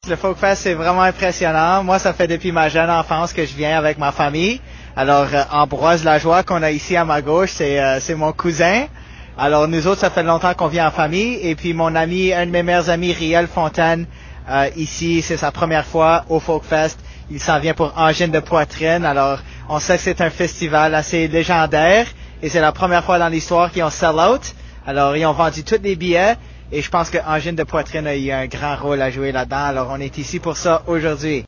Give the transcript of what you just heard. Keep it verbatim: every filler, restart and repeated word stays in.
Le Folkfest, c'est vraiment impressionnant. Moi, ça fait depuis ma jeune enfance que je viens avec ma famille. Alors, euh, Ambroise Lajoie, qu'on a ici à ma gauche, c'est euh, c'est mon cousin. Alors, nous autres, ça fait longtemps qu'on vient en famille. Et puis, mon ami, un de mes meilleurs amis, Riel Fontaine, euh, ici, c'est sa première fois au Folkfest. Il s'en vient pour Angine de poitrine. Alors, on sait que c'est un festival assez légendaire. Et c'est la première fois dans l'histoire qu'ils ont sell out. Alors, ils ont vendu tous les billets. Et je pense que Angine de poitrine a eu un grand rôle à jouer là-dedans. Alors, on est ici pour ça aujourd'hui.